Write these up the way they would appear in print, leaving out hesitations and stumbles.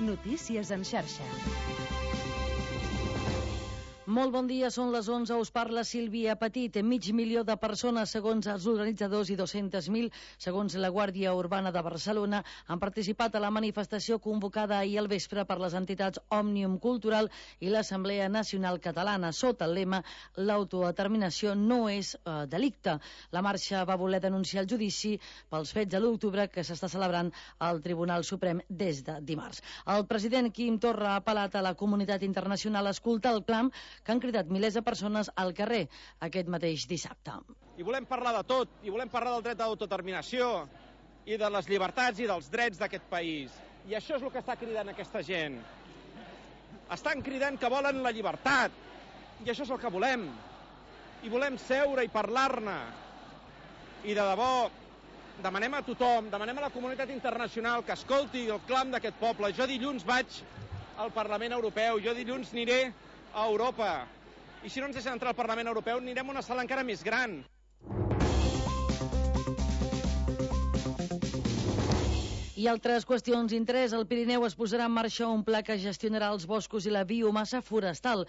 Notícies en xarxa. Molt bon dia, són les 11, us parla Sílvia Petit. 500.000 de persones, segons els organitzadors, i 200.000, segons la Guàrdia Urbana de Barcelona, han participat a la manifestació convocada ahir al vespre per les entitats Òmnium Cultural i l'Assemblea Nacional Catalana, sota el lema "L'autodeterminació no és delicte". La marxa va voler denunciar el judici pels fets de l'octubre que s'està celebrant al Tribunal Suprem des de dimarts. El president Quim Torra ha apel·lat a la comunitat internacional a escoltar el clam que han cridat milers de persones al carrer aquest mateix dissabte. I volem parlar de tot, i volem parlar del dret d'autodeterminació i de les llibertats i dels drets d'aquest país. I això és el que està cridant aquesta gent. Estan cridant que volen la llibertat, i això és el que volem. I volem seure i parlar-ne. I de debò, demanem a tothom, demanem a la comunitat internacional que escolti el clam d'aquest poble. Jo dilluns vaig al Parlament Europeu, jo dilluns aniré a Europa. I si no ens deixen entrar al Parlament Europeu, anirem a una sala encara més gran. I altres qüestions d'interès. Al Pirineu es posarà en marxa un pla que gestionarà els boscos i la biomassa forestal.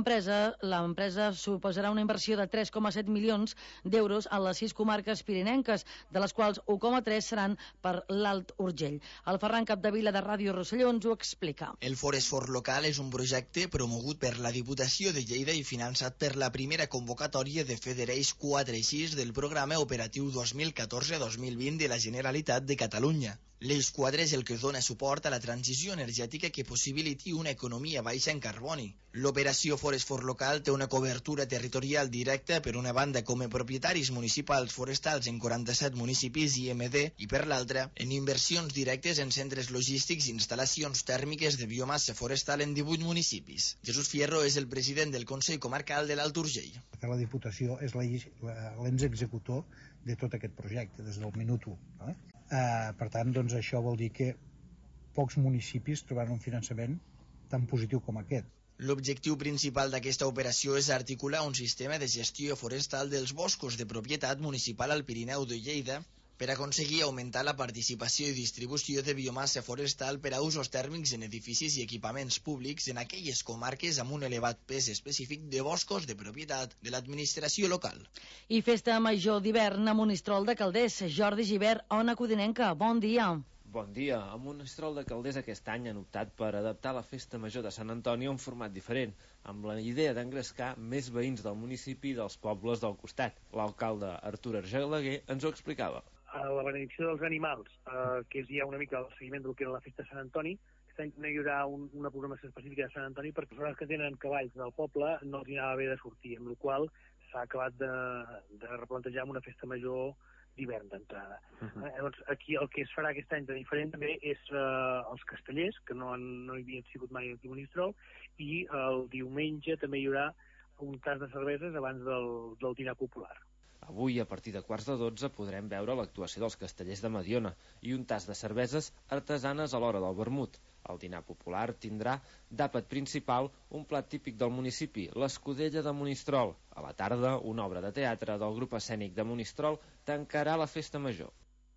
L'empresa suposarà una inversió de 3,7 milions d'euros a les 6 comarques pirinenques, de les quals 1,3 seran per l'Alt Urgell. El Ferran Capdevila, de Ràdio Rosselló, ens ho explica. El Forest for Local és un projecte promogut per la Diputació de Lleida i finançat per la primera convocatòria de Federeix 4 i 6 del Programa Operatiu 2014-2020 de la Generalitat de Catalunya. L'eix 4 és el que dona suport a la transició energètica que possibiliti una economia baixa en carboni. L'operació Forest for Local té una cobertura territorial directa, per una banda com a propietaris municipals forestals en 47 municipis IMD, i per l'altra en inversions directes en centres logístics i instal·lacions tèrmiques de biomassa forestal en 18 municipis. Jesús Fierro és el president del Consell Comarcal de l'Alt Urgell. La Diputació és l'ens executor de tot aquest projecte des del minut 1. Per tant, doncs, això vol dir que pocs municipis trobaran un finançament tan positiu com aquest. L'objectiu principal d'aquesta operació és articular un sistema de gestió forestal dels boscos de propietat municipal al Pirineu de Lleida per aconseguir augmentar la participació i distribució de biomassa forestal per a usos tèrmics en edificis i equipaments públics en aquelles comarques amb un elevat pes específic de boscos de propietat de l'administració local. I festa major d'hivern a Monistrol de Calders. Jordi Gibert, Ona Codinenca, bon dia. Bon dia. A Monistrol de Calders aquest any han optat per adaptar la festa major de Sant Antoni a un format diferent, amb la idea d'engrescar més veïns del municipi i dels pobles del costat. L'alcalde Artur Argelaguer ens ho explicava. La benedicció dels animals, que és ja una mica el seguiment del que era la festa de Sant Antoni. Aquest any no hi haurà una programació específica de Sant Antoni perquè les persones que tenen cavalls del poble no els anava bé de sortir, amb la qual s'ha acabat de replantejar amb una festa major d'hivern d'entrada. Llavors, aquí el que es farà aquest any de diferent també és els castellers, que no hi havien sigut mai aquí a Monistrol, i el diumenge també hi haurà un tas de cerveses abans del dinar popular. Avui, a partir de 11:15, podrem veure l'actuació dels castellers de Mediona i un tas de cerveses artesanes a l'hora del vermut. El dinar popular tindrà d'àpat principal un plat típic del municipi, l'escudella de Monistrol. A la tarda, una obra de teatre del grup escènic de Monistrol tancarà la festa major.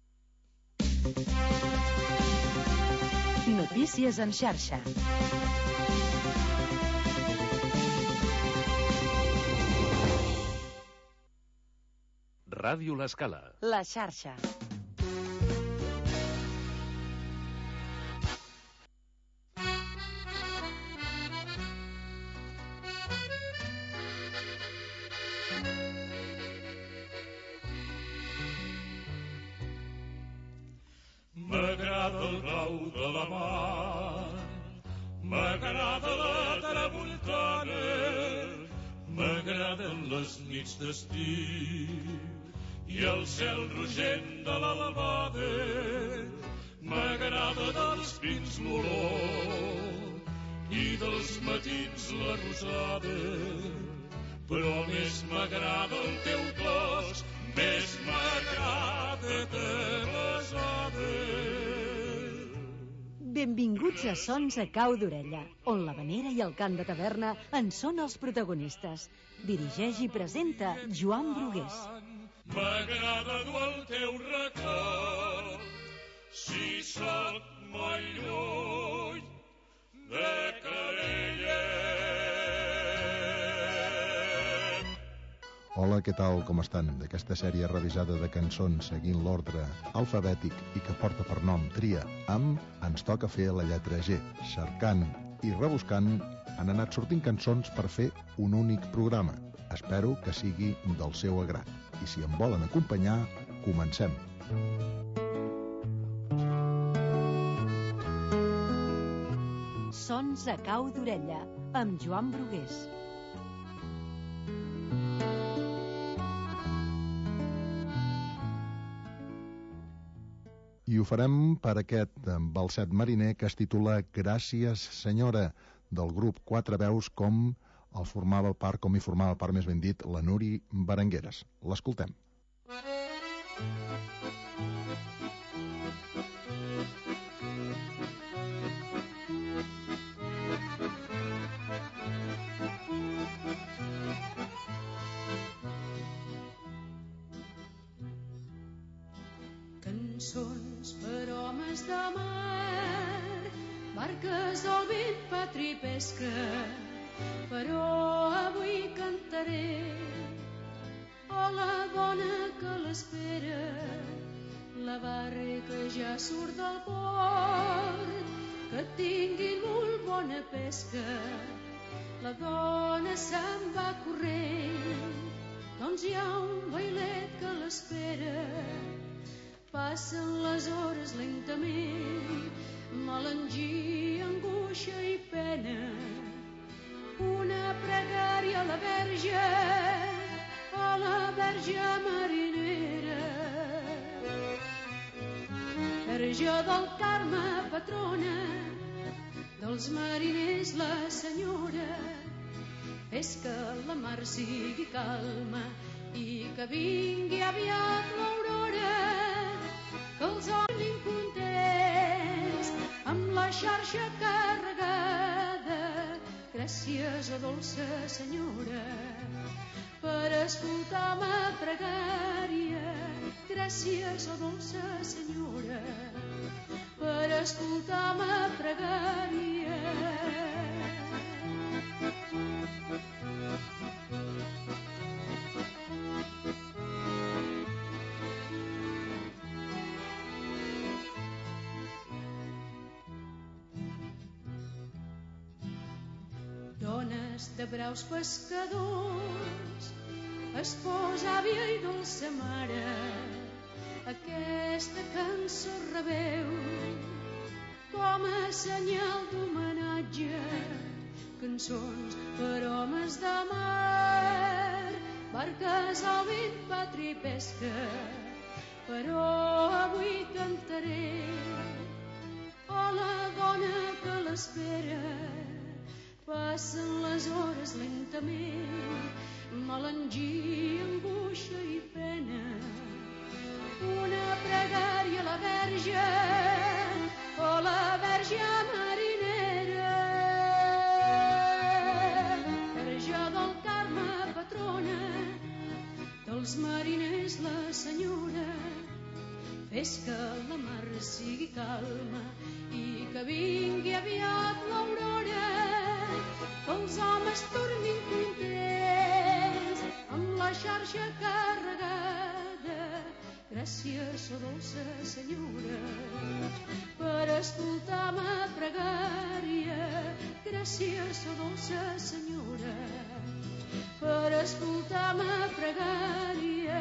Notícies en xarxa. Ràdio L'Escala. La xarxa. M'agrada el blau de la mar, m'agrada la tramuntana, m'agraden les nits d'estiu i el cel rogent de l'albada, m'agrada dels pins l'olor i dels matins la rosada, però més m'agrada el teu cos, més m'agrada de besada. Benvinguts a Sons a Cau d'Orella, on l'havanera i el cant de taverna en són els protagonistes. Dirigeix i presenta Joan Brugués. M'agrada dur el teu record, si sóc molt lluny, de querella. Hola, què tal, com estan? D'aquesta sèrie revisada de cançons seguint l'ordre alfabètic i que porta per nom Tria amb, ens toca fer la lletra G. Cercant i rebuscant han anat sortint cançons per fer un únic programa. Espero que sigui del seu agrat. I si em volen acompanyar, comencem. Sons a cau d'orella, amb Joan Brugués. I ho farem per aquest balset mariner que es titula Gràcies, senyora, del grup Quatre Veus, com hi formava part, més ben dit, la Nuri Berengueres. L'escoltem. Cançons per homes de mar, barques al vent, patri pesca, però avui cantaré a la dona que l'espera. La barca ja surt del port, que tinguin molt bona pesca. La dona se'n va corrent, doncs hi ha un bailet que l'espera. Passen les hores lentament, melangia, angoixa i pena. Una pregària a la Verge marinera. Verge del Carme, patrona dels mariners, la senyora. Fes que la mar sigui calma i que vingui aviat l'aurora. Que els homes contents amb la xarxa carregada. Gràcies, oh dolça senyora, per escoltar ma pregària. Gràcies, oh dolça senyora, per escoltar ma pregària. Dones de braus pescadors, esposa, àvia i dolça mare, aquesta cançó rebeu com a senyal d'homenatge. Cançons per homes de mar, barques al vent, patri pesca, però avui cantaré a la dona que l'espera. Passen les hores lentament, melangia, angoixa i pena. Una pregària a la Verge, o la Verge marinera. Verge del Carme, patrona dels mariners, la senyora. Fes que la mar sigui calma i que vingui aviat l'aurora. Que els homes tornin contents amb la xarxa carregada. Gràcies, oh dolça senyora, per escoltar ma pregària. Gràcies, oh dolça senyora, per escoltar ma pregària.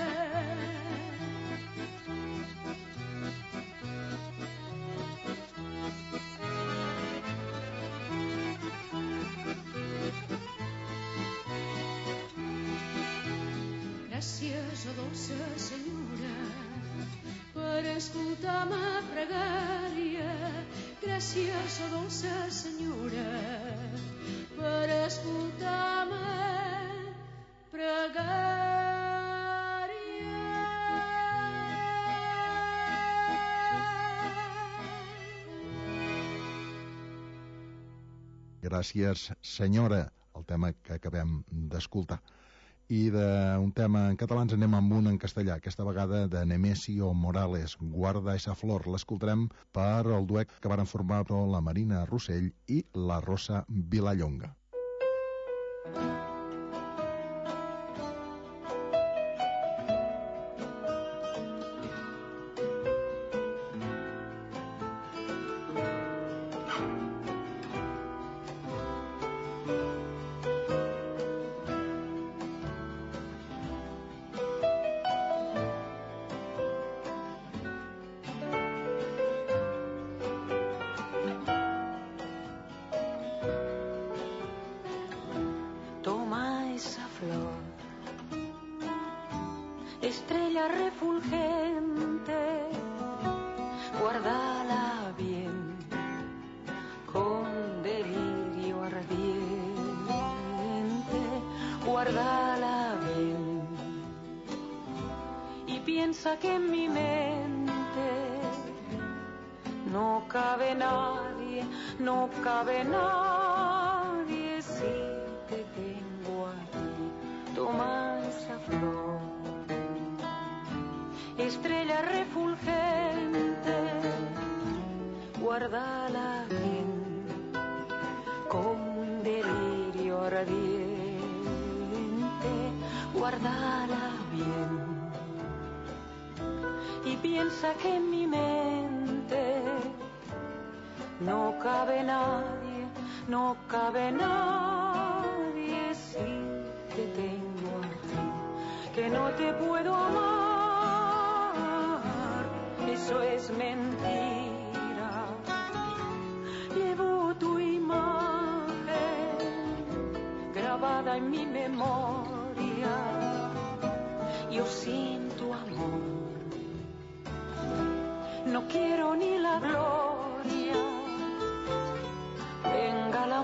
Gràcies, oh dolça senyora, per escoltar ma pregària. Gràcies, oh dolça senyora, per escoltar ma pregària. Gràcies, senyora, el tema que acabem d'escoltar. I d'un tema en català ens anem amb un en castellà, aquesta vegada de Nemesio Morales, Guarda esa flor. L'escoltarem per el duet que varen formar la Marina Rossell i la Rosa Vilallonga. Estrella refulgente, guárdala bien, con delirio ardiente, guárdala bien, y piensa que en mi mente no cabe nadie, no cabe nadie, si te tengo a ti, toma esa flor. Estrella refulgente, guárdala bien, con delirio ardiente, guárdala bien, y piensa que en mi mente no cabe nadie, no cabe nadie, si te tengo a ti, que no te puedo amar. Eso es mentira. Llevo tu imagen grabada en mi memoria. Yo sin tu amor no quiero ni la gloria. Venga la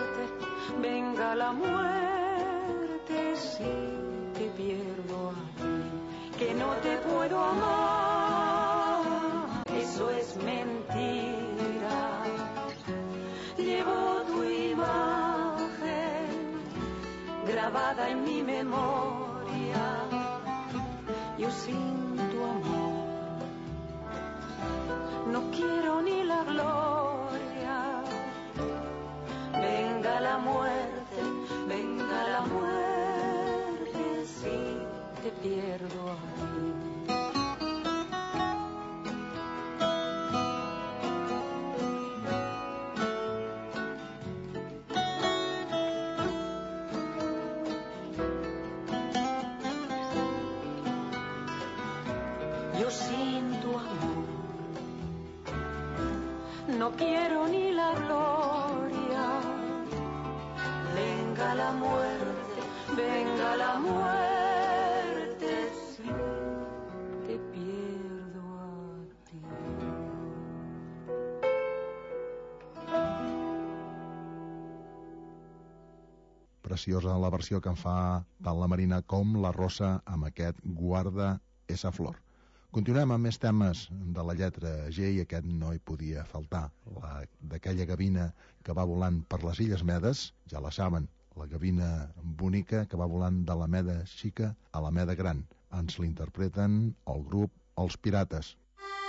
muerte si te pierdo a ti, que no te puedo amar. Eso es mentira. Llevo tu imagen grabada en mi memoria. Yo sin tu amor no quiero ni la gloria. Venga la muerte si te pierdo a ti. No quiero ni la gloria. Venga la muerte, si te pierdo a ti. Preciosa la versió que en fa tant la Marina com la Rosa amb aquest Guarda esa flor. Continuem amb més temes de la lletra G i aquest no hi podia faltar, d'aquella gavina que va volant per les Illes Medes, ja la saben, la gavina bonica que va volant de la Meda xica a la Meda gran. Ens l'interpreten el grup Els Pirates.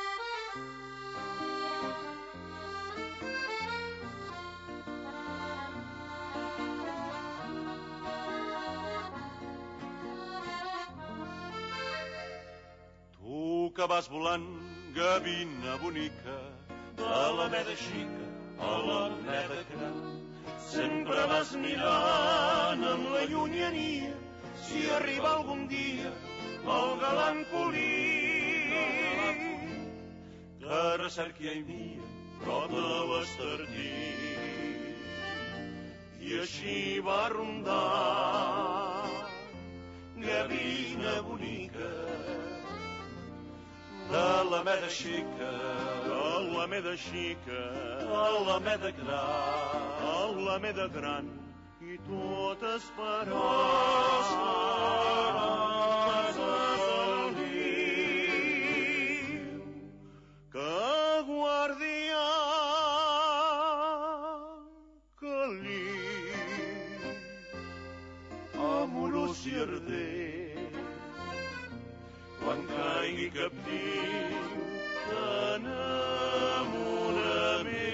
Que vas volant, gavina bonica, de la Meda xica a la Meda gran. Sempre vas mirant en la llunyania si arriba algun dia el galant polit que recerqui i mia prop de l'Estartit. I així va rondar, gavina bonica, de la Meda xica a la Meda xica, a la Meda gran, a la Meda gran, i tot esperàs el niu que guardià caliu, amorós i Llerder. Quan caigui captiu d'enamorament.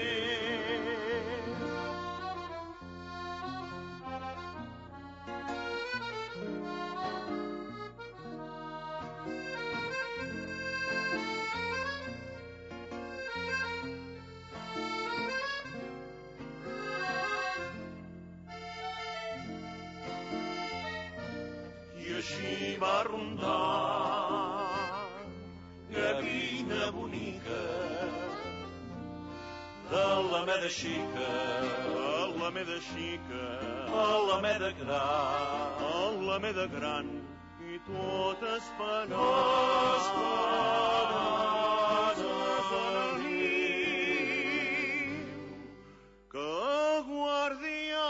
I així va rondar, gavina bonica, de la meda xica a la meda xica, a la meda gran, a la meda gran, i tot esperant el niu que guardià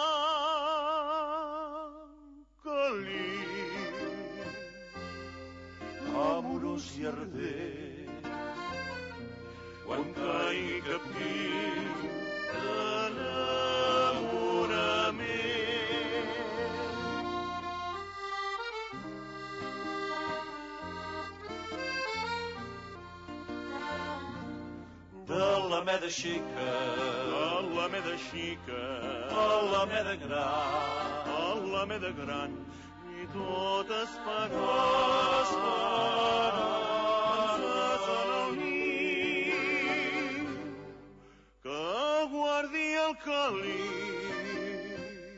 amorós Llerder. Quan caigui captiu d'enamorament. De la meda xica a la meda xica, a la meda gran, a la meda gran, i tot esperances en el niu que guardia el caliu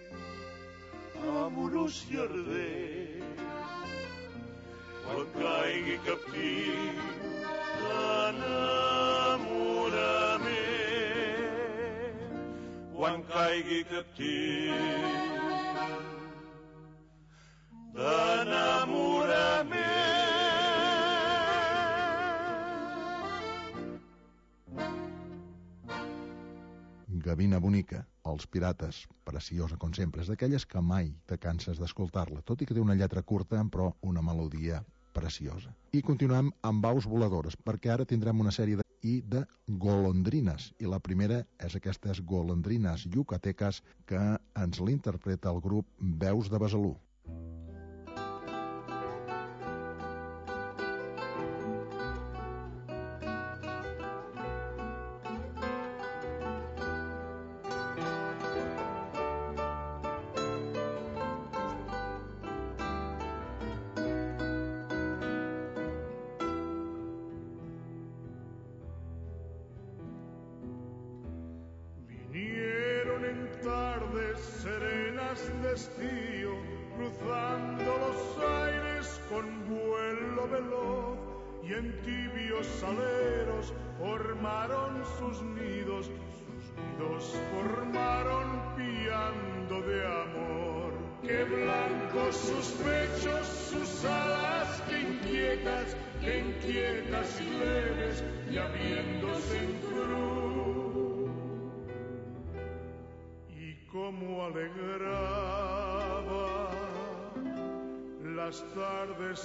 amorós Llerder. Quan caigui captiu d'enamorament, quan caigui captiu d'enamorament. Gavina bonica, Els Pirates, preciosa com sempre, és d'aquelles que mai te canses d'escoltar-la, tot i que té una lletra curta, però una melodia preciosa. I continuem amb aus voladores, perquè ara tindrem una sèrie de golondrines, i la primera és aquestes golondrines yucatecas que ens l'interpreta el grup Veus de Besalú. Vinieron en tardes serenas de estío, cruzando los aires con vuelo veloz, y en tibios aleros formaron sus nidos formaron piando de amor. Qué blancos sus pechos, sus alas, que inquietas y leves, ya viéndose en cruz. Cómo alegraba las tardes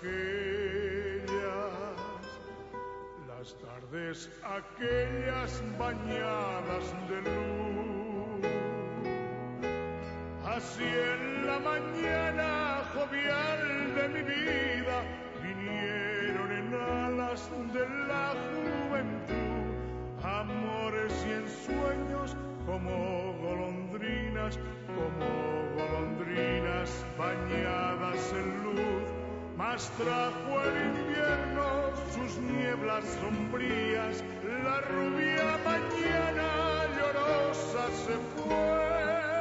aquellas bañadas de luz. Así en la mañana jovial de mi vida vinieron en alas de la juventud, amores y ensueños como golondrinas bañadas en luz. Mas trajo el invierno sus nieblas sombrías, la rubia mañana llorosa se fue.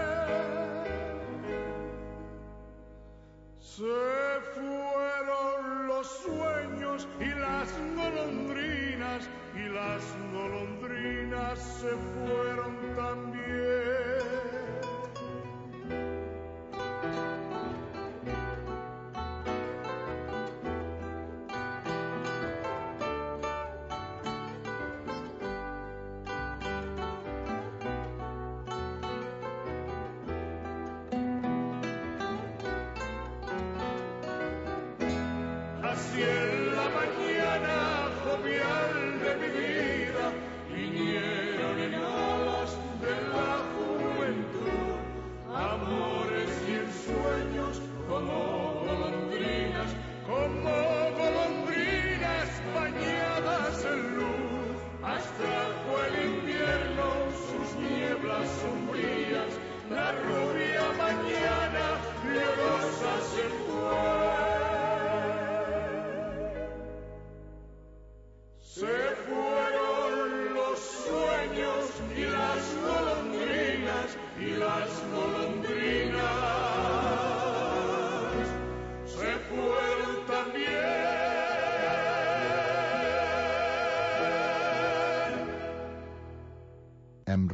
Se fueron los sueños y las golondrinas se fueron también. Así en la mañana jovial de mi vida vinieron en alas de la juventud, amores y ensueños como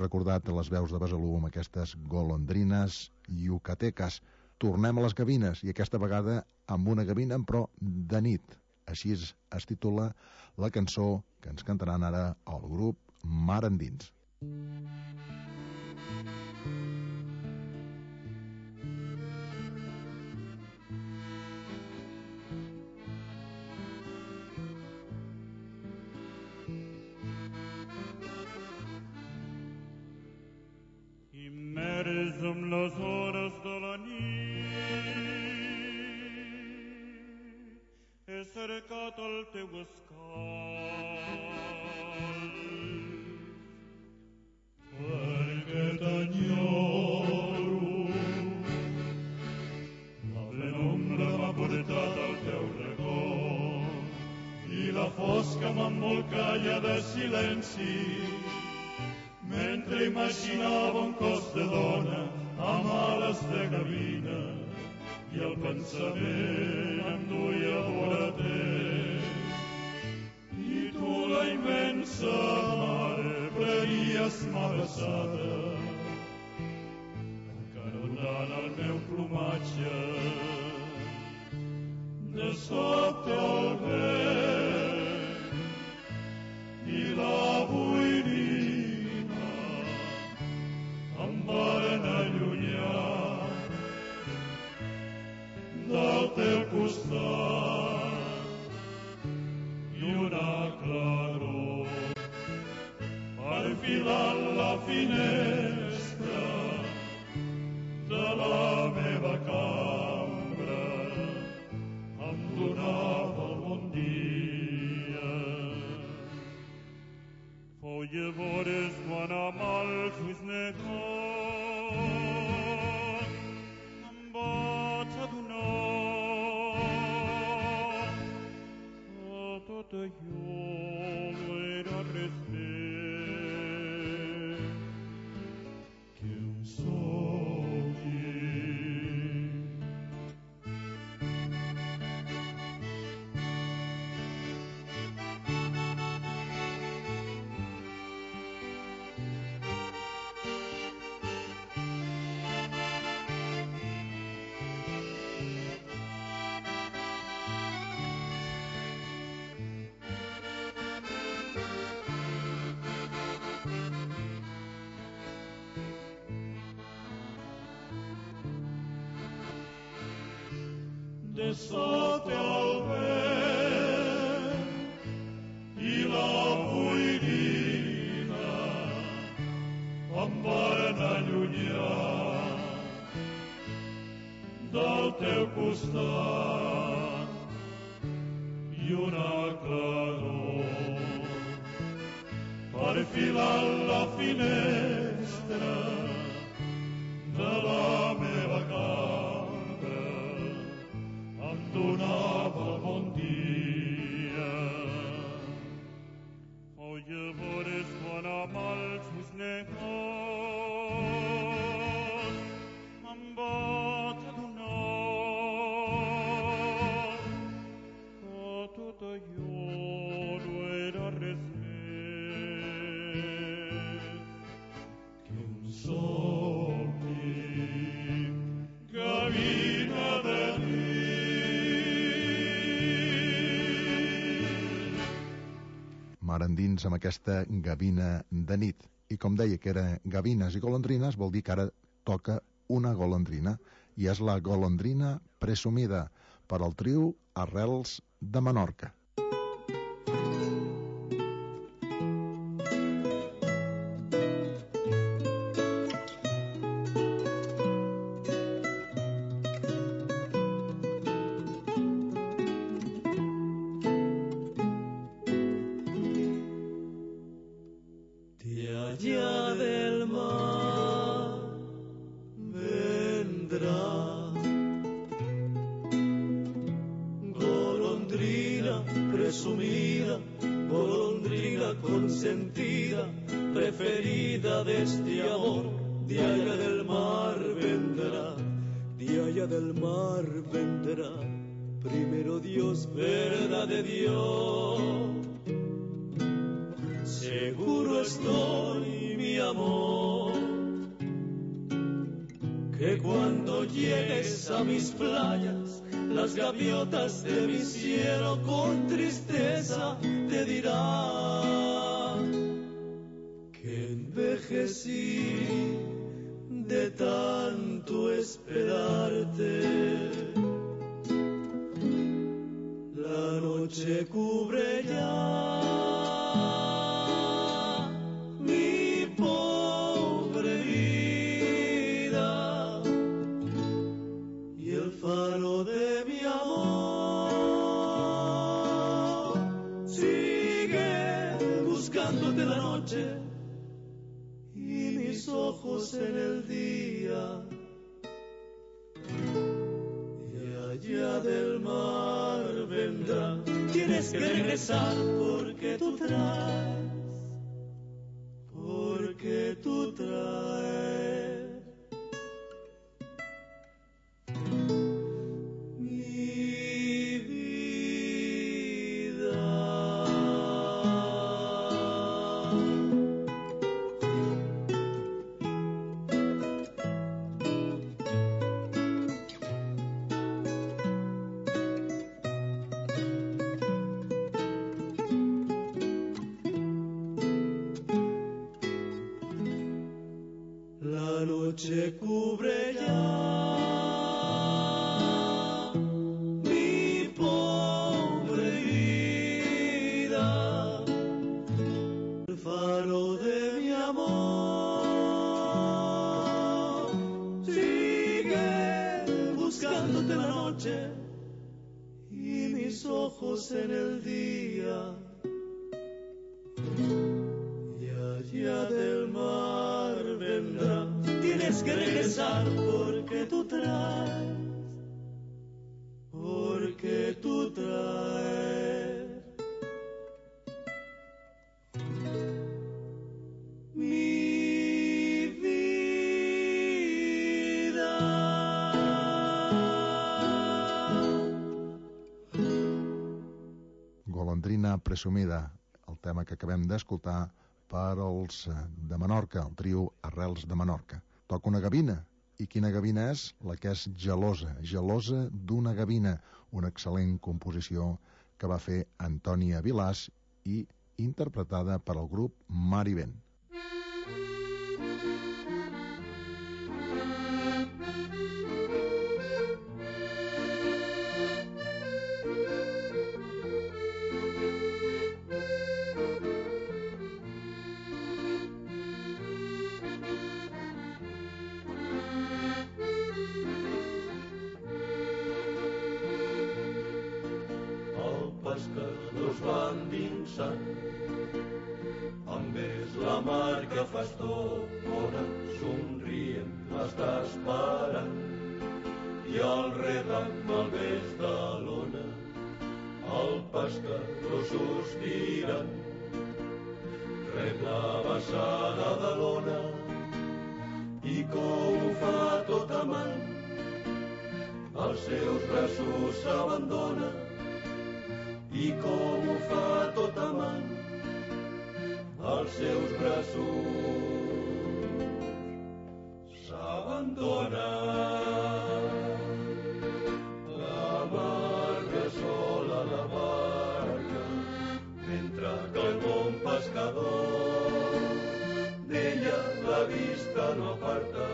recordat les veus de Besalú amb aquestes golondrines yucatecas. Tornem a les gavines, i aquesta vegada amb una gavina, però de nit. Així es titula la cançó que ens cantaran ara el grup Mar Endins. Immers amb les hores de la nit, he cercat el teu escalf, perquè t'enyoro. La penombra m'ha portat al teu racó i la fosca m'embolcalla de silenci, mentre imaginava un cos de dona amb ales de gavina i el pensament em duia vora teu. I tu, la immensa mare, prenies ma besada, encaronant el meu plomatge. De sobte el vent i la boirina em varen allunyar del teu costat, i una claror perfilant la finestra de la meva cambra em donava el bon dia. Fou llavors quan amb els ulls negats em vaig adonar que tot allò no era res més que un somni. De sota el vent i la boirina em varen allunyar del teu costat, i una claror perfilant la finestra de la meva cambra em donava el bon dia. Fou llavors quan amb els ulls negats em vaig adonar que tot allò no era res més que un somni. Gavina de Mar endins amb aquesta gavina de nit. I com deia que era gavines i golondrines, vol dir que ara toca una golondrina, i és la golondrina presumida per al trio Arrels de Menorca. allá del mar vendrá golondrina presumida, golondrina consentida, preferida de este amor, de allá del mar vendrá, de allá del mar vendrá, primero Dios, verdad de Dios. seguro estoy, mi amor, que cuando llegues a mis playas, las gaviotas de mi cielo con tristeza te dirán que envejecí de tanto esperarte. La noche cubre ya mi pobre vida y el faro de mi amor sigue buscándote la noche y mis ojos en el día. Y allá del mar vendrá. Tienes que regresar porque tú traes, porque tú traes mi vida. La noche cubre ya mi pobre vida, el faro de mi amor sigue buscándote la noche y mis ojos en el día. Y allá del mar vendrá. Tienes que regresar porque tú traes, porque tú traes mi vida. Golondrina presumida, el tema que acabem d'escoltar per als de Menorca, el trio Arrels de Menorca. Toca una gavina. I quina gavina és? La que és gelosa, gelosa d'una gavina, una excel·lent composició que va fer Antònia Vilàs i interpretada per al grup Mar i Vent. Pescadors van dinsant, amb és la mar que fa estona, somrient l'està esperant, i al redac malvés de l'ona, el pescador sospirant, rep la vessada de l'ona, i com ho fa tot amant, als seus braços s'abandona, i com ho fa tot amant, als seus braços s'abandona. La mar bressola la barca, mentre que el bon pescador d'ella la vista no aparta,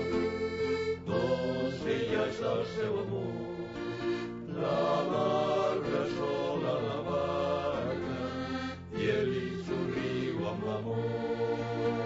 doncs ella és el seu amor. La mar bressola la barca i ell li somriu amb l'amor.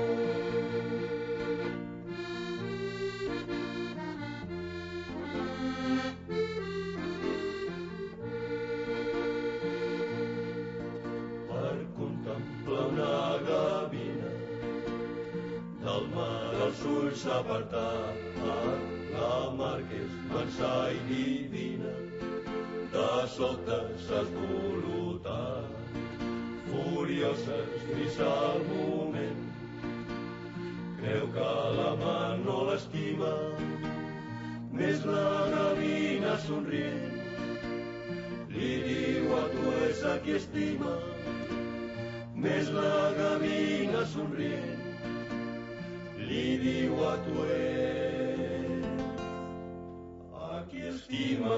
Per contemplar una gavina del mar els ulls apartat, la mar que és mansa i divina, de sobte s'esvoluta, furiosa es frisa al moment, creu que l'amant no l'estima, més la gavina somrient li diu a tu és a qui estima, més la gavina somrient li diu a tuet a qui estima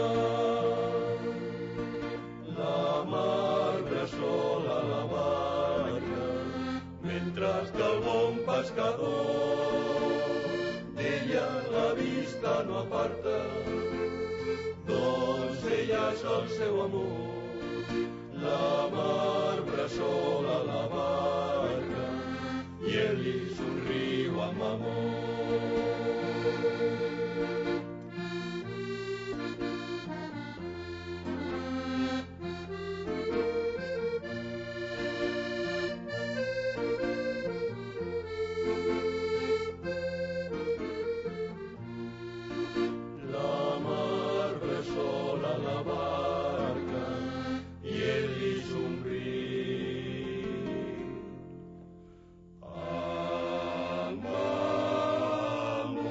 la mar bressola la barca mentre que el bon pescador d'ella la vista no aparta doncs ella és el seu amor la mar bressola la barca i ell li somriu amb amor. La mar bressola la barca i ell li somriu amb amor.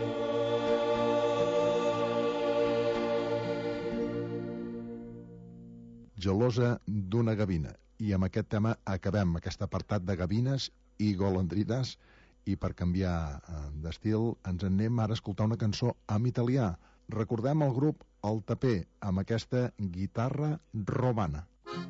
Gelosa d'una gavina. I amb aquest tema acabem aquest apartat de gavines i golondrines, i per canviar d'estil ens anem ara a escoltar una cançó en italià. Recordem el grup El Taper amb aquesta guitarra romana.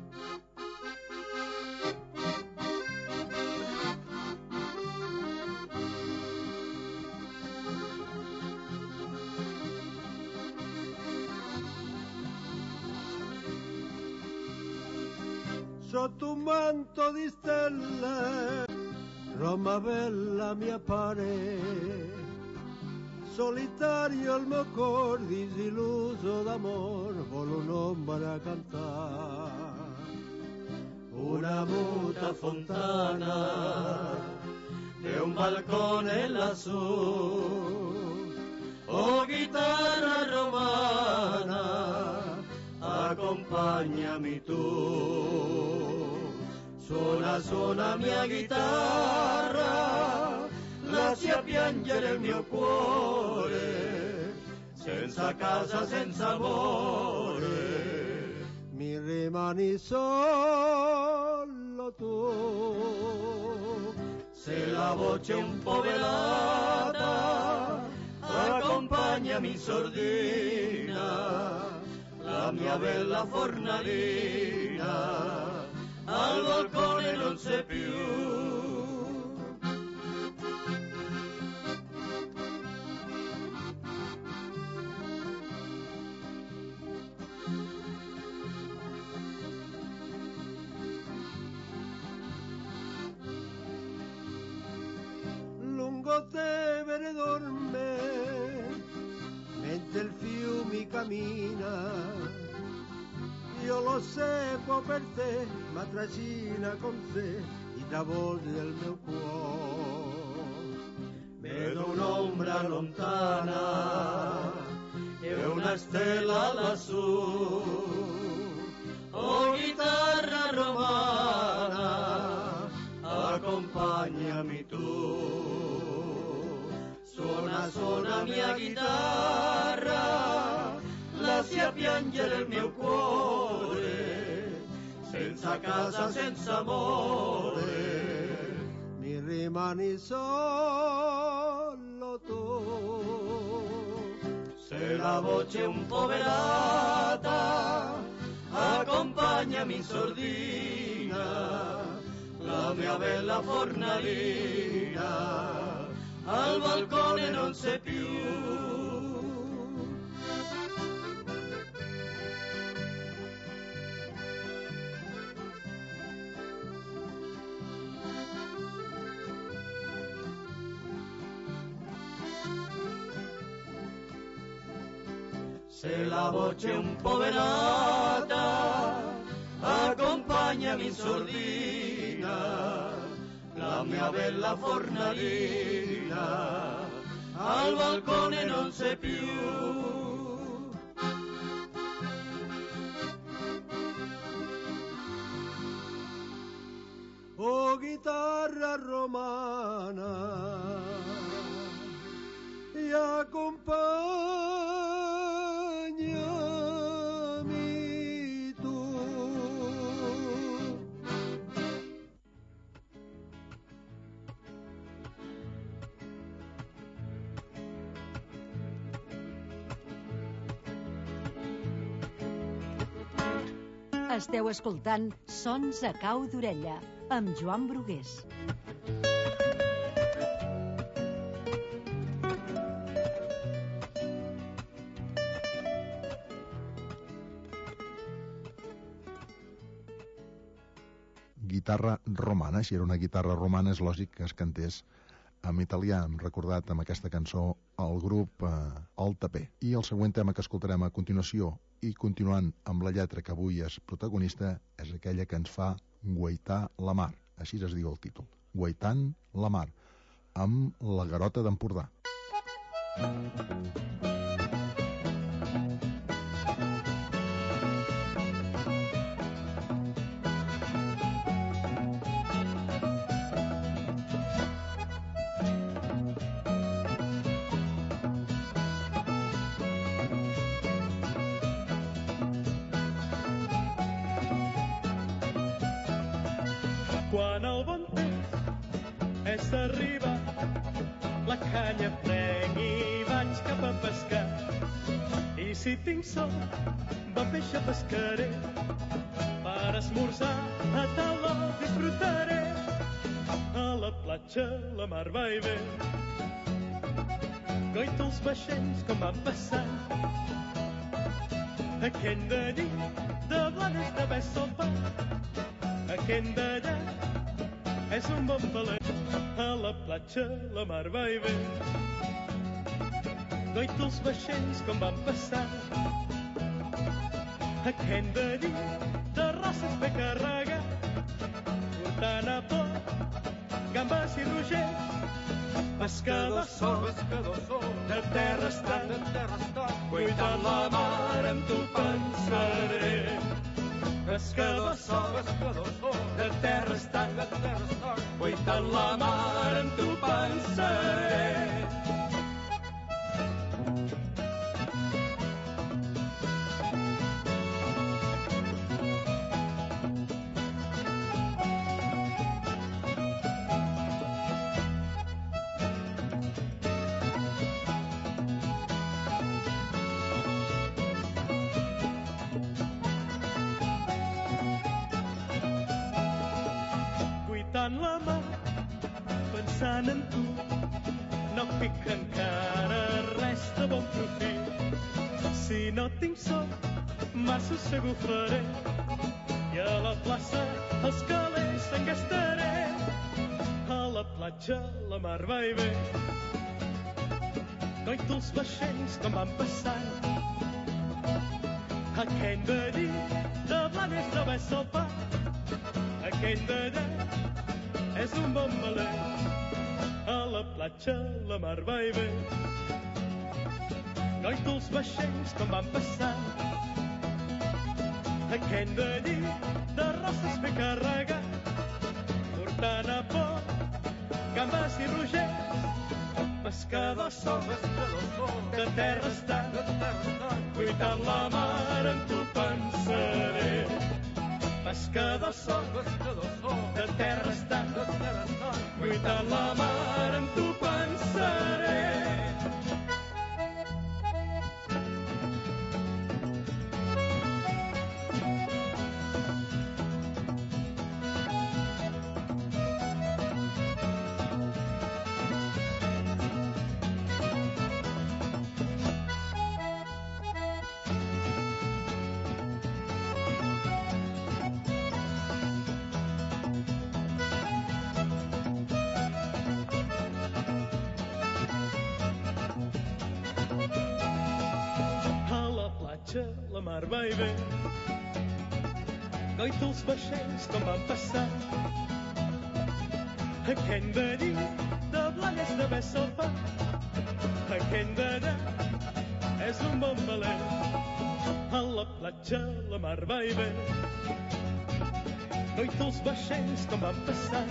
Sotto un manto di stelle, Roma bella mi appare, solitario il mio cor disilluso d'amor, vuole un'ombra cantare. Una muta fontana e un balcone lassù, oh chitarra romana, accompagnami tu. Suona, suona mia chitarra, lascia piangere il mio cuore, senza casa, senza amore, mi rimani solo tu. Se la voce un po' velata, accompagnami sordina, la mia bella fornalina, al balcone non c'è più. Lungo Tevere dorme, mentre il fiume cammina, io lo sepo per te, ma trascina con sé i tavoli del mio cuore. Vedo un'ombra lontana e una stella lassù, oh chitarra romana, accompagnami tu. Suona, suona mia chitarra, lascia piangere il mio cuore, senza casa, senza amore, mi rimani solo tu. Se la voce è un po' velata, accompagnami sordina, la mia bella fornalina, al balcone non c'è più. Se la voce è un po' velata, accompagnami sordina, la mia bella fornalina, al balcone non c'è più. Oh chitarra romana, e accompagnami tu. Esteu escoltant Sons a cau d'orella, amb Joan Brugués. Guitarra romana. Si era una guitarra romana, és lògic que es cantés en italià. Hem recordat amb aquesta cançó el grup El Tapé. I el següent tema que escoltarem a continuació, i continuant amb la lletra que avui és protagonista, és aquella que ens fa guaitar la mar. Així es diu el títol. Guaitant la mar, amb la Garota d'Empordà. Quan el bon temps és d'arribar, la canya prenc i vaig cap a pescar. I si tinc sol, bon peix pescaré. Per esmorzar a taló disfrutaré. A la platja la mar va i ve. Goito els vaixells com van passant. Aquell d'allí, de Blanes de Bessopa. Aquell d'allà és un bon palet. A la platja la mar va i ve. Goito els vaixells com van passar. Aquell d'allí de Roses ve carregat, portant a port gambes i rogers. Pescador sol, de terra estant, cuitant la mar amb tu pensaré. Pescador sol, de terra estant, cuitant la mar amb tu pensaré. Cuitant la mar, pensant en tu, no pic encara res de bon profit. Si no tinc sort, massa segur faré, i a la plaça els calés en gastaré. A la platja la mar va i ve. Goito els vaixells com van passant. Aquell d'allí, de Blanes de Bessopa. Aquell d'allà és un bon malet. A la platja la mar va i ve. Goito els vaixells com van passant. Aquell d'allí de Roses ve carregat, portant a port gambes i rogers. Pescador sol, de terra estant, cuitant la mar amb tu pensaré. Pescador sol, de terra estant, cuitant la mar amb tu pensaré. La mar va i ve. Goito els vaixells com van passar. Aquell d'allí, de Blanes de Bessopa. Aquell d'allà és un bon valet. A la platja la mar va i ve. Goito els vaixells com van passar.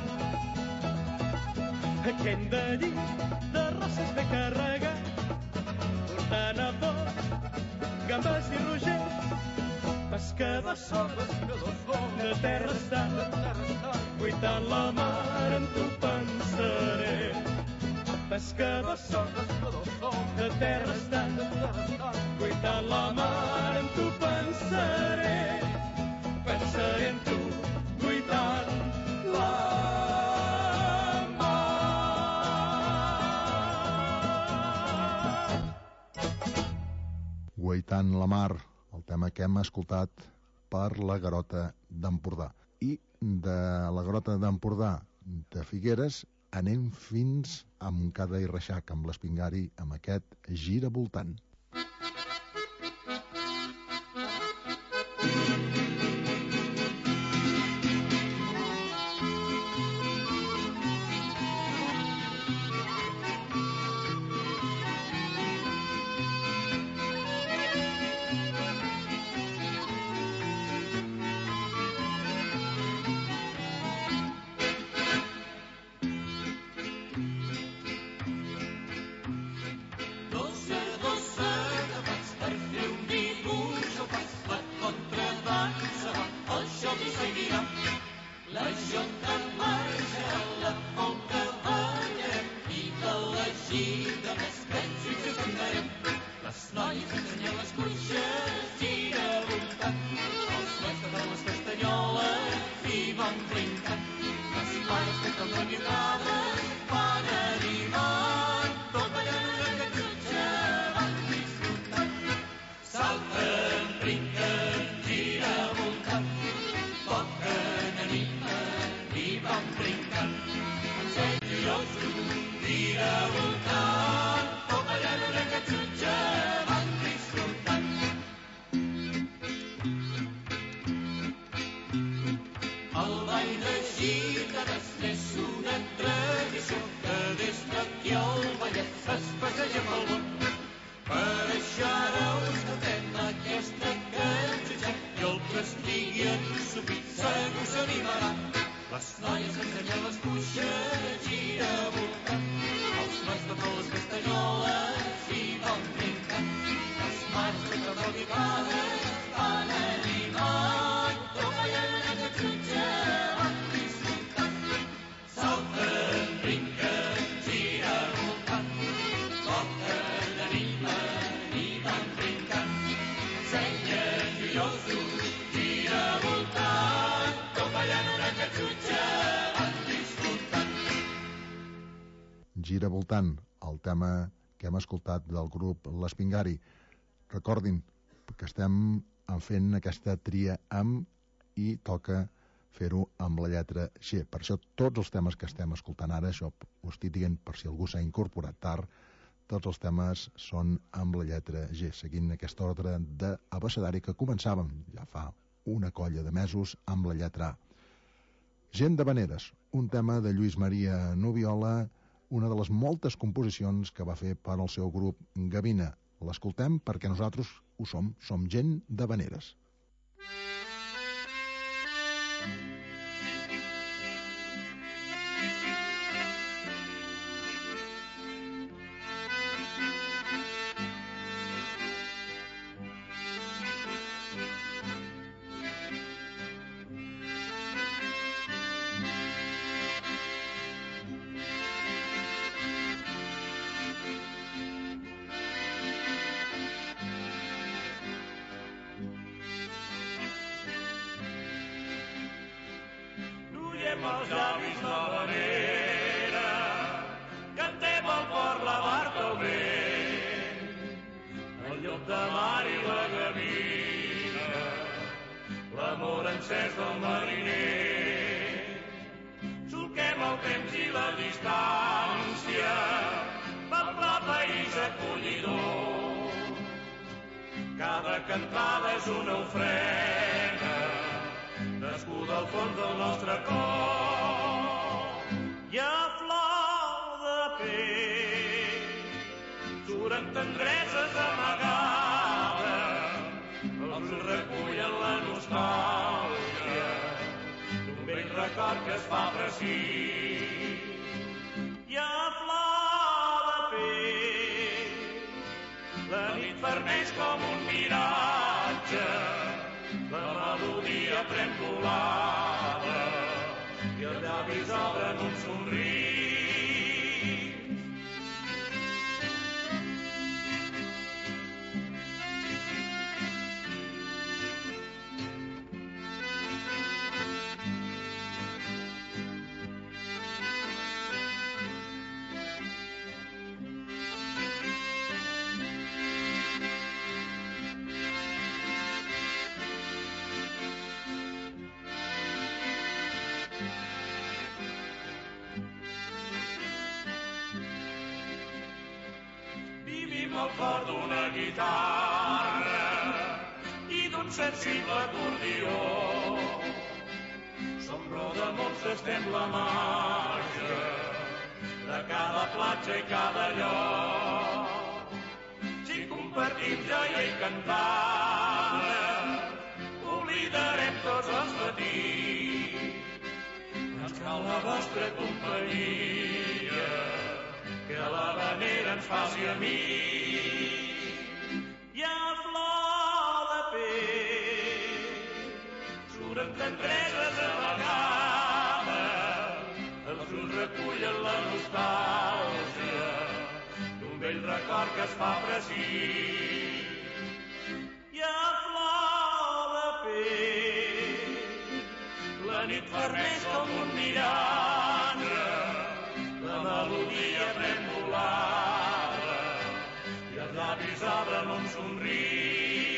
Aquell d'allí, de Roses ve carregat, portant a port gambes i rogers. Pescador sol, de terra estant, cuitant la mar amb tu pensaré. Pescador sol, de terra estant, cuitant la mar amb tu pensaré. tema que hem escoltat per la Garota d'Empordà. I de la Garota d'Empordà de Figueres anem fins a Montcada i Reixac, amb l'Espingari, amb aquest Gira voltant. Gira voltant, el tema que hem escoltat del grup l'Espingari. Recordin que estem fent aquesta tria amb i toca fer-ho amb la lletra G. Per això tots els temes que estem escoltant ara, això ho estic dient per si algú s'ha incorporat tard, tots els temes són amb la lletra G, seguint aquest ordre d'abecedari que començàvem ja fa una colla de mesos amb la lletra A. Gent d'Havaneres, un tema de Lluís Maria Nubiola, una de les moltes composicions que va fer per al seu grup Gavina. L'escoltem perquè nosaltres ho som gent d'Havaneres. Els llavis l'Havanera, cantem el port, la barca, el vent, el llop de mar i la gavina, l'amor encès del mariner. Solquem el temps i la distància, pel país acollidor. Cada cantada és una ofrena, nascuda al fons del nostre cor. I a flor de pell suren tendreses amagades, els recullen la nostàlgia d'un vell record que es fa precís. I a flor de pell la nit vermeix com un miratge, la melodia pren volada i els llavis obren un somrís. ritme al cor d'una guitarra i d'un sensible acordió. Sombró de molts estem la marxa de cada platja i cada lloc. Si compartim joia i cantada, oblidarem tots els patits. Ens cal la vostra companyia, que l'havanera ens faci amics. Hi ha flor de pell, suren tendreses a vegades, els ulls recullen la nostàlgia d'un vell record que es fa precís. Hi ha flor de pell, la nit fermeix com un miratge, la melodia pren volada i els llavis obren un somriure.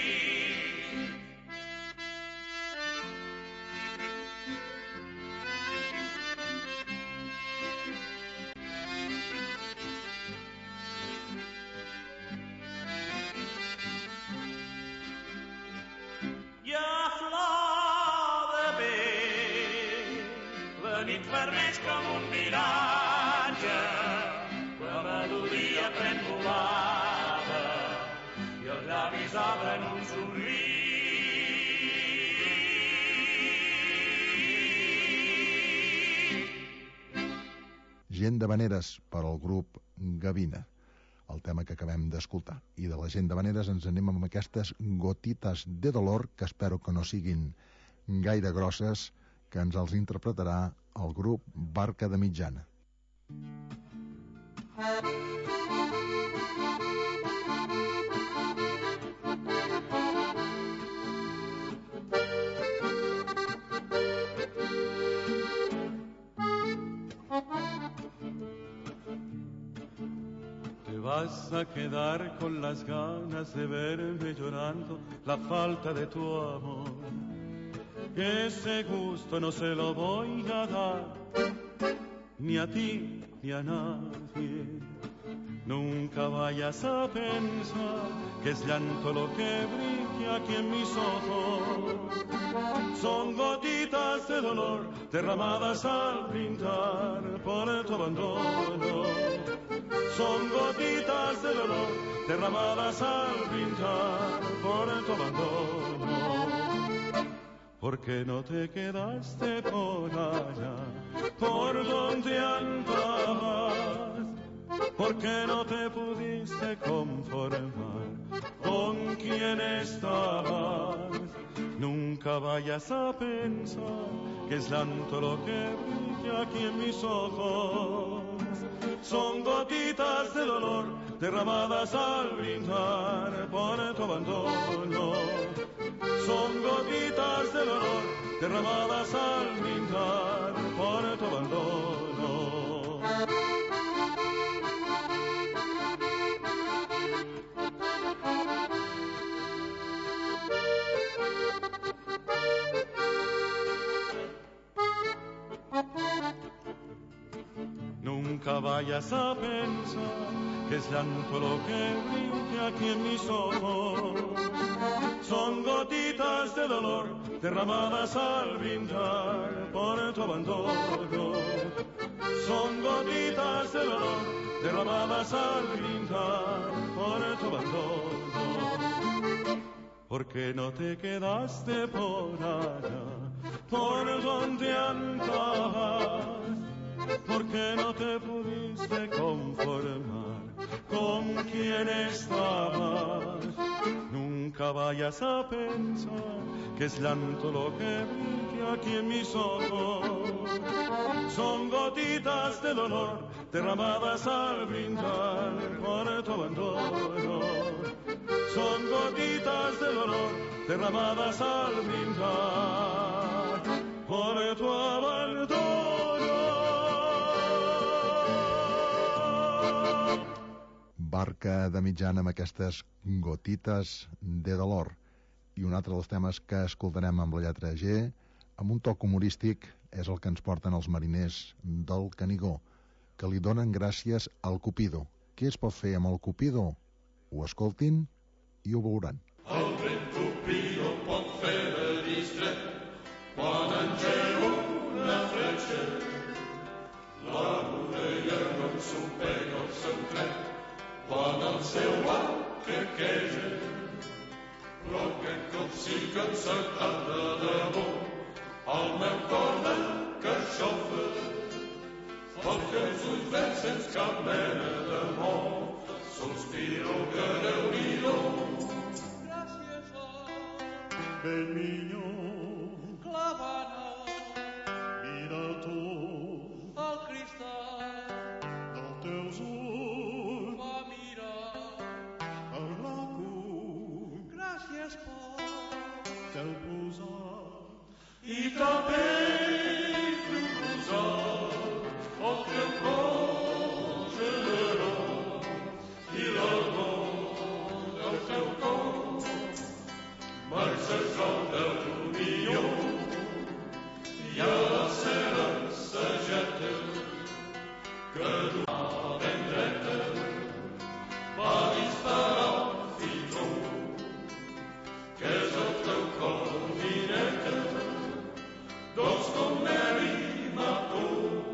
Hi ha flor de pell, la nit fermeix com un miratge, la melodia pren volada i els llavis obren un somriure. Gent d'Havaneres per al grup Gavina, el tema que acabem d'escoltar. I de la Gent d'Havaneres ens anem amb aquestes gotites de dolor, que espero que no siguin gaire grosses, que ens els interpretarà el grup Barca de Mitjana. Vas a quedar con las ganas de verme llorando la falta de tu amor. Ese gusto no se lo voy a dar, ni a ti ni a nadie. Nunca vayas a pensar que es llanto lo que brilla aquí en mis ojos. Son gotitas de dolor derramadas al brindar por tu abandono. Son gotitas de dolor derramadas al brindar por tu abandono. ¿Por qué no te quedaste por allá, por donde andabas? ¿Por qué no te pudiste conformar con quien estabas? Nunca vayas a pensar que es llanto lo que brilla aquí en mis ojos. Son gotitas de dolor derramadas al brindar por tu abandono. Son gotitas de dolor derramadas al brindar por tu abandono. Nunca vayas a pensar que es llanto lo que brilla aquí en mis ojos. Son gotitas de dolor derramadas al brindar por tu abandono. Son gotitas de dolor derramadas al brindar por tu abandono. ¿Por qué no te quedaste por allá, por donde andabas? ¿Por qué no te pudiste conformar con quien estabas? Nunca vayas a pensar que es llanto lo que brilla aquí en mis ojos. Son gotitas de dolor derramadas al brindar por tu abandono. Son gotitas de dolor derramadas al brindar por tu abandono. Barca de Mitjana amb aquestes gotites de dolor. I un altre dels temes que escoltarem amb la lletra G, amb un toc humorístic, és el que ens porten els mariners del Canigó, que li donen gràcies al Cupido. Què es pot fer amb el Cupido? Ho escoltin i ho veuran. El vent propi no pot fer de distret quan engega una fletxa. La vorella no ensopega el seu tret quan el seu arc quequeja. Però aquest cop sí que ha encertat de debò el meu cor de carxofa, perquè els ulls verds sense cap mena d'amor sospiro que Déu-n'hi-do. Vell minyó clavant mira tu el cristall dels teus ulls va mirar el glacull. Gràcies per t'heu posat i també proposat el teu cor generós i l'amor del teu cor. Marxes al teu millor i a la seva sageta que d'una ben dreta va disparar el fitró que és el teu cor mineta. Dos con Mary mató,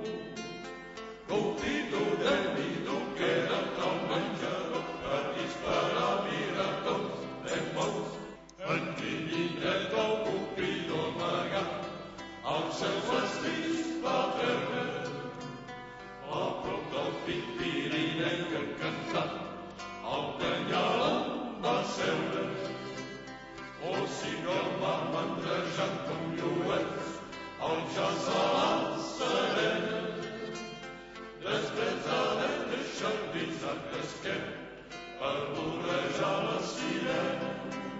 Copito del nido queda tal menjador per disparar miratons ben bons. En Trinitet el Cupido amagat els seus vestits va treure a prop del pit pirinenc encantat el penyal on va seure. O si no el va mandrejant com lluets el jazz a la serena després d'haver deixat visat d'esquer per borrejar la sirena.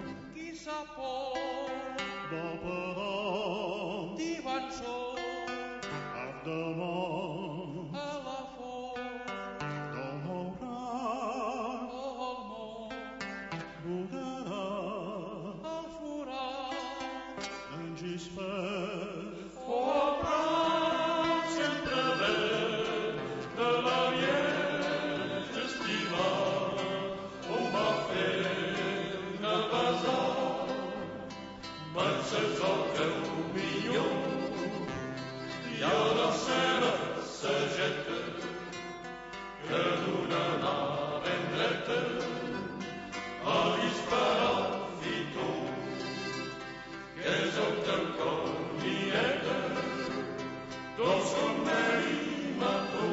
de pedal Divançó ab damunt a la font del maurat el món bugarà el forat en gispert o a prop sempre verd de la vieja estimada on va fer una besada marxes al teu millor i a la seva sageta que d'una mà ben dreta a disparar el fitó que és el teu cor nieta dos com Mary mató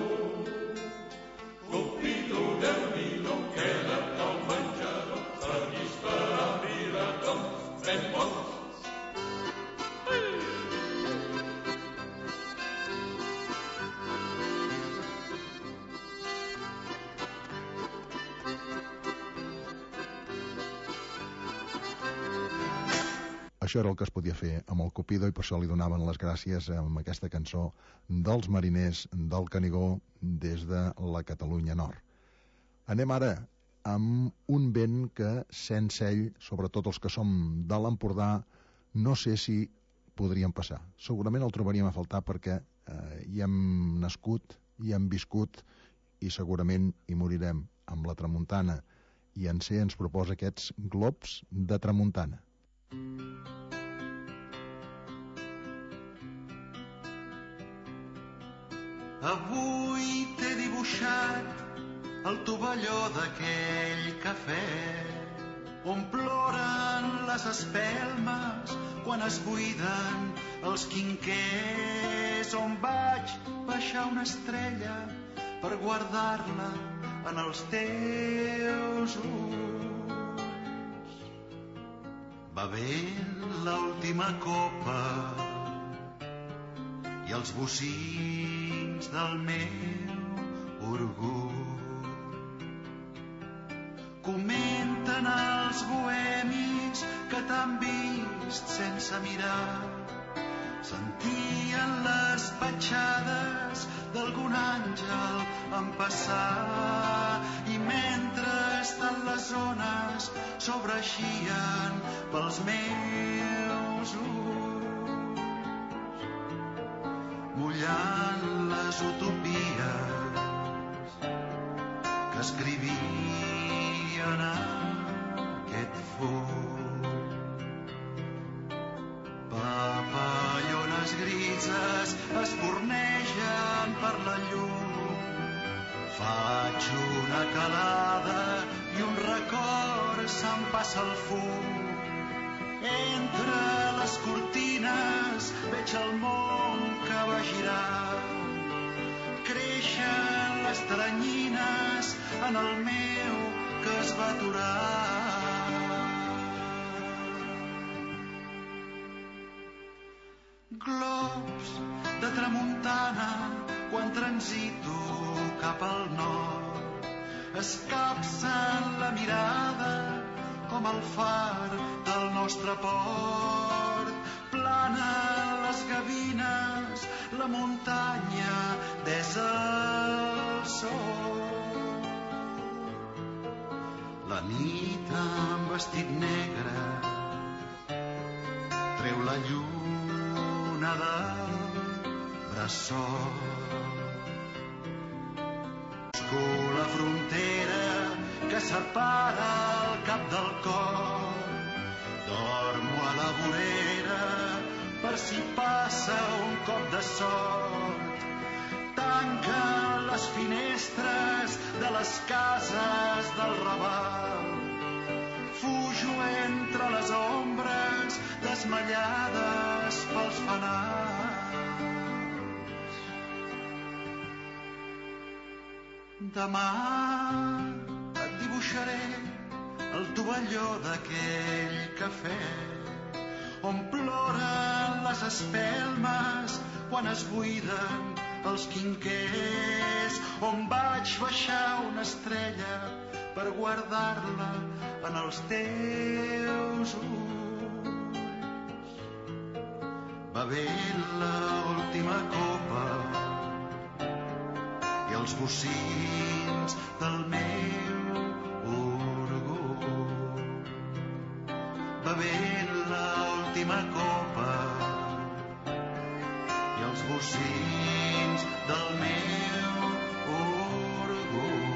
Copito del nido queda al menjador per disparar miratons ben bons. Això era el que es podia fer amb el Cupido i per això li donaven les gràcies amb aquesta cançó dels mariners del Canigó des de la Catalunya Nord. Anem ara amb un vent que, sense ell, sobretot els que som de l'Empordà, no sé si podríem passar. Segurament el trobaríem a faltar perquè hi hem nascut, hi hem viscut i segurament hi morirem amb la tramuntana. I en C ens proposa aquests globs de tramuntana. Avui t'he dibuixat el tovalló d'aquell cafè on ploren les espelmes quan es buiden els quinquers, on vaig baixar una estrella per guardar-la en els teus ulls, bevent l'última copa i els bocins del meu orgull. Comenten els bohemis que t'han vist sense mirar, sentien les petjades d'algun àngel en passar i mentrestant les ones sobreeixien pels meus ulls, mullant les utopies que escrivia en aquest full. Papallones grises espurnegen per la llum. Faig una calada i un record s'empassa el fum. Entre les cortines veig el món que va girar. Creixen les teranyines en el meu que es va aturar. Globs de tramuntana quan transito cap al nord, escapcen la mirada com el far del nostre port. Planen les gavines, la muntanya desa el sol. La nit amb vestit negre treu la lluna del bressol. Busco la frontera que separa el cap del cor. Dormo a la vorera per si passa un cop de sort. Tanquen les finestres de les cases del Raval. Fujo entre les ombres desmallades pels fanals. Demà et dibuixaré el tovalló d'aquell cafè on ploren les espelmes quan es buiden els quinquers, on vaig baixar una estrella per guardar-la en els teus ulls. Bevent l'última copa i els bocins del meu orgull. Bevent l'última copa i els bocins del meu orgull.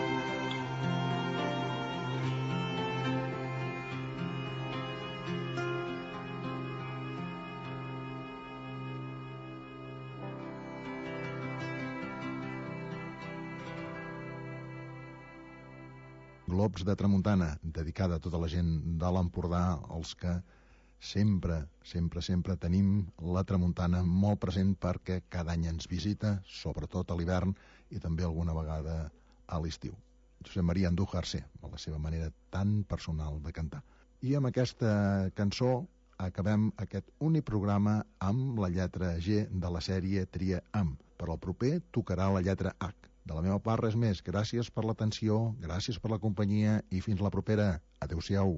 Globs de Tramuntana, dedicada a tota la gent de l'Empordà, els que sempre tenim la tramuntana molt present perquè cada any ens visita, sobretot a l'hivern i també alguna vegada a l'estiu. Josep Maria Andújar, amb la seva manera tan personal de cantar. I amb aquesta cançó acabem aquest únic programa amb la lletra G de la sèrie Tria Am. Per al proper tocarà la lletra H. De la meva part, res més. Gràcies per l'atenció, gràcies per la companyia i fins la propera. Adéu-siau.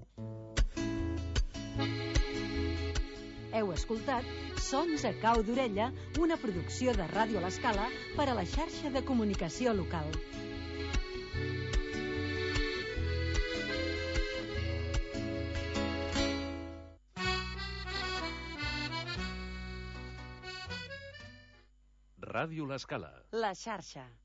Heu escoltat Sons a cau d'orella, una producció de Ràdio a l'Escala per a la xarxa de comunicació local. Ràdio l'Escala. La xarxa.